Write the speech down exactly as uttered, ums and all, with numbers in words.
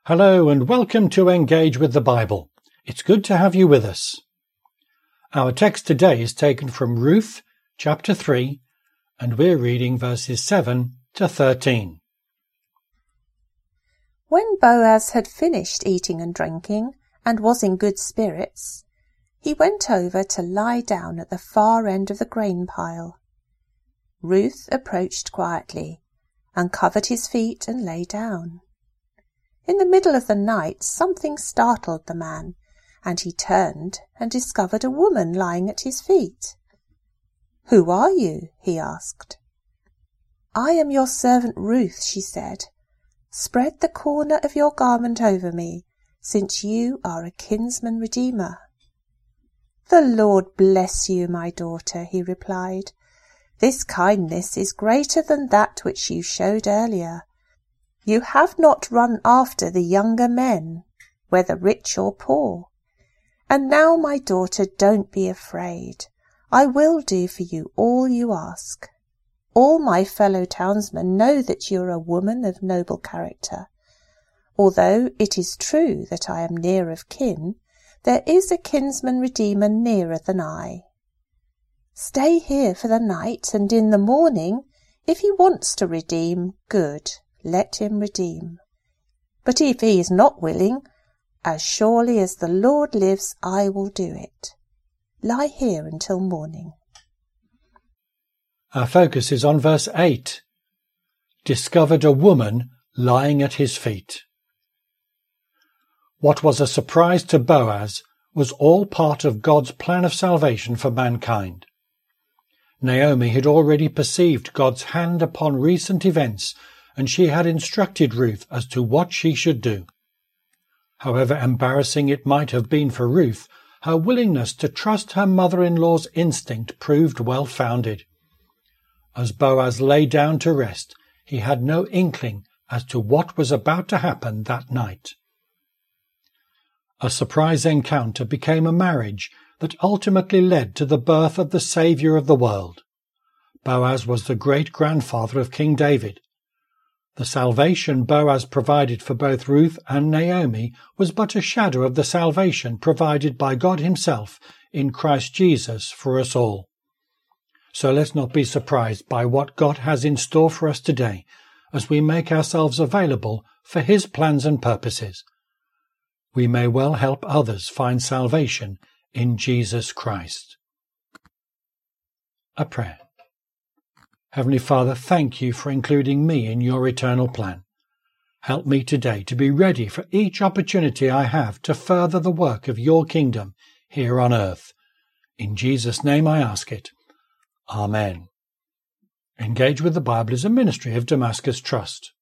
Hello and welcome to Engage with the Bible. It's good to have you with us. Our text today is taken from Ruth chapter three, and we're reading verses seven to thirteen. When Boaz had finished eating and drinking, and was in good spirits, he went over to lie down at the far end of the grain pile. Ruth approached quietly, uncovered his feet and lay down. In the middle of the night something startled the man, and he turned and discovered a woman lying at his feet. "Who are you?" he asked. "I am your servant Ruth," she said. "Spread the corner of your garment over me, since you are a kinsman redeemer." "The Lord bless you, my daughter," he replied. "This kindness is greater than that which you showed earlier. You have not run after the younger men, whether rich or poor. And now, my daughter, don't be afraid. I will do for you all you ask. All my fellow townsmen know that you are a woman of noble character. Although it is true that I am near of kin, there is a kinsman redeemer nearer than I. Stay here for the night, and in the morning, if he wants to redeem, good. Let him redeem. But if he is not willing, as surely as the Lord lives, I will do it. Lie here until morning." Our focus is on verse eight. Discovered a woman lying at his feet. What was a surprise to Boaz was all part of God's plan of salvation for mankind. Naomi had already perceived God's hand upon recent events, and she had instructed Ruth as to what she should do. However embarrassing it might have been for Ruth, her willingness to trust her mother-in-law's instinct proved well-founded. As Boaz lay down to rest, he had no inkling as to what was about to happen that night. A surprise encounter became a marriage that ultimately led to the birth of the Saviour of the world. Boaz was the great-grandfather of King David. The salvation Boaz provided for both Ruth and Naomi was but a shadow of the salvation provided by God himself in Christ Jesus for us all. So let's not be surprised by what God has in store for us today as we make ourselves available for his plans and purposes. We may well help others find salvation in Jesus Christ. A prayer. Heavenly Father, thank you for including me in your eternal plan. Help me today to be ready for each opportunity I have to further the work of your kingdom here on earth. In Jesus' name I ask it. Amen. Engage with the Bible is a ministry of Damascus Trust.